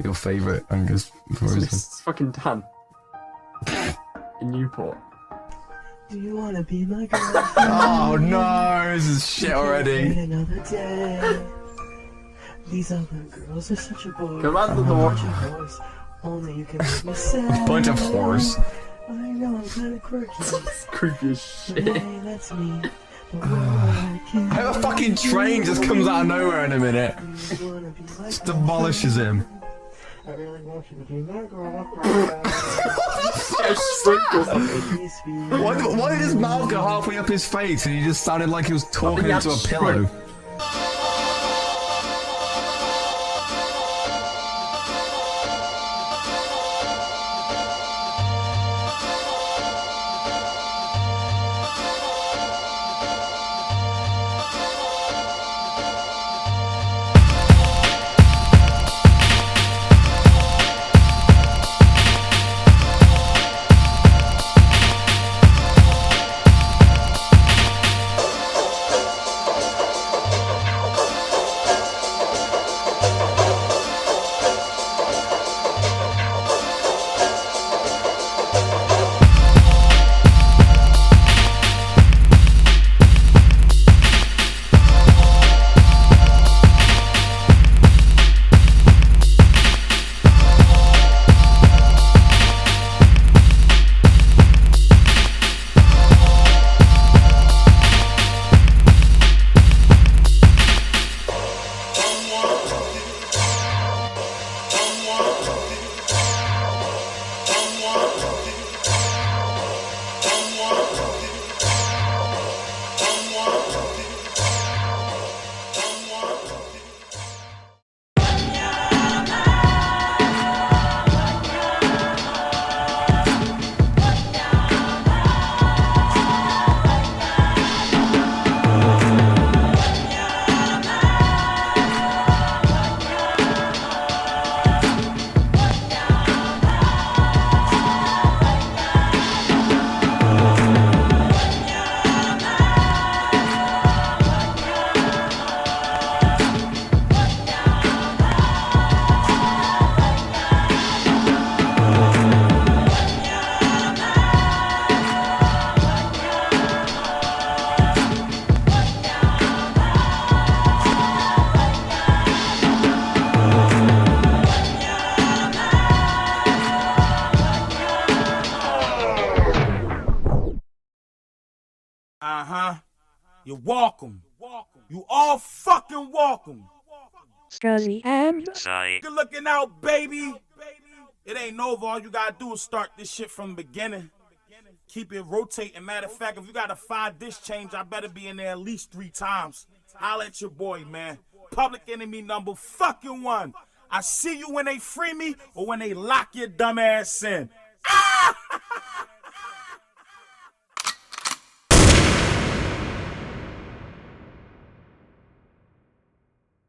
your favourite Angus frozen? It's fucking Dan. In Newport. Do you wanna be my girl? Oh no, this is shit already. Another day. These other girls are such a bore. Command the door. Only you can make me sad. Bunch of whores. I know I'm kinda quirky. It's creepy as shit. Hey, that's me. But when I can A fucking train just comes out of nowhere in a minute. you wanna be my Just girl? demolishes him. I really want you to be my girl. Why did his mouth go halfway up his face and he just sounded like he was talking he had into a strength. pillow? You're welcome. You all fucking welcome. Scuzzy and Good looking out, baby. It ain't over. All you gotta do is start this shit from the beginning. Keep it rotating. Matter of fact, if you got a 5-dish change, I better be in there at least 3 times. Holla at your boy, man. Public enemy number fucking 1. I see you when they free me or when they lock your dumb ass in. Ah!